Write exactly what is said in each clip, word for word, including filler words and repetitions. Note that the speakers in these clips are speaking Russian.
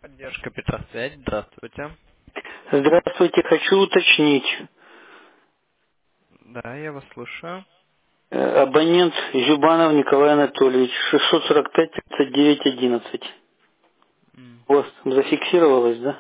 Поддержка Петросвязь, здравствуйте. Здравствуйте, хочу уточнить. Да, я вас слушаю. Э, Абонент Зюбанов Николай Анатольевич, шестьсот сорок пять тридцать девять одиннадцать. М, У вас там зафиксировалось, да?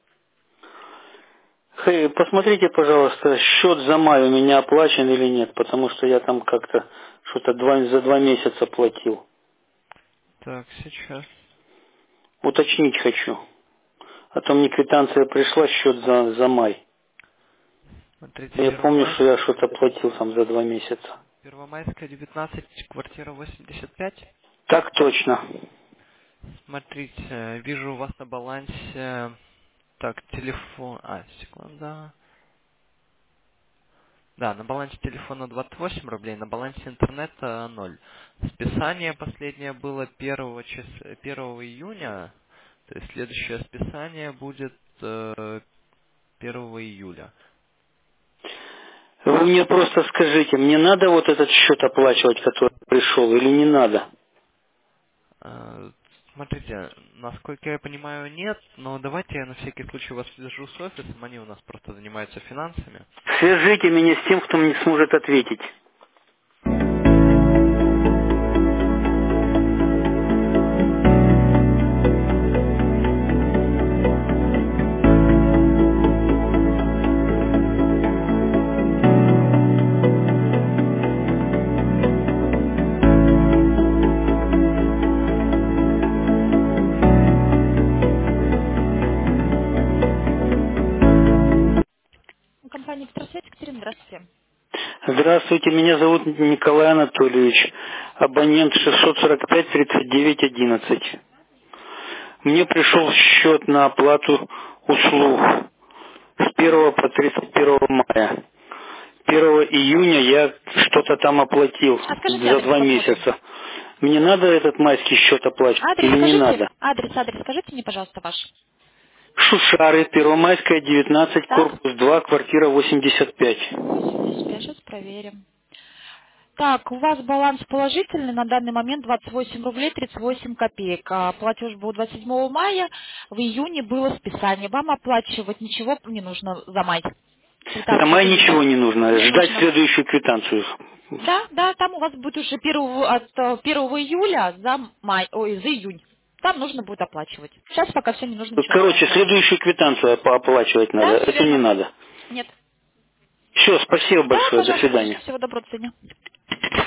Хей, посмотрите, пожалуйста, счет за май у меня оплачен или нет, потому что я там как-то что-то два, за два месяца платил. Так, сейчас. Уточнить хочу. А то мне квитанция пришла, счет за, за май. Смотрите, Я помню, что я Первомайск, что-то платил там за два месяца. Первомайская, девятнадцать, квартира восемьдесят пять. Так точно. Смотрите, вижу у вас на балансе... Так, телефон... А, секунда. Да, на балансе телефона двадцать восемь рублей, на балансе интернета ноль. Списание последнее было первого чис... первого июня, то есть следующее списание будет э, первого июля. Вы мне просто скажите, мне надо вот этот счет оплачивать, который пришел, или не надо? Э, Смотрите, насколько я понимаю, нет, но давайте я на всякий случай вас свяжу с офисом, они у нас просто занимаются финансами. Свяжите меня с тем, кто мне сможет ответить. Компания «Петросвет», Екатерина, здравствуйте. Здравствуйте, меня зовут Николай Анатольевич, абонент шестьсот сорок пять тридцать девять одиннадцать. Мне пришел счет на оплату услуг с первого по тридцать первого мая. первого июня я что-то там оплатил А скажите за адрес, два посмотрим. месяца. Мне надо этот майский счет оплачивать Адрес или не скажите, надо? адрес, адрес, скажите мне, пожалуйста, ваш. Шушары, Первомайская, девятнадцать, Так, корпус два, квартира восемьдесят пять. восемьдесят пять, сейчас проверим. Так, у вас баланс положительный, на данный момент двадцать восемь рублей тридцать восемь копеек. А платеж был двадцать седьмого мая, в июне было списание. Вам оплачивать ничего не нужно за май. За Квитанцию май вы ничего видели? не нужно, Не ждать нужно. следующую квитанцию. Да, да, там у вас будет уже первого, от э, первого июля за май, ой, за июнь. Там нужно будет оплачивать. Сейчас пока все не нужно ничего Короче, оплачивать. следующую квитанцию опа- оплачивать надо, Да, все эту не верно. надо. Нет. Все, спасибо Да, большое, до пожалуйста, свидания. всего доброго, до свидания.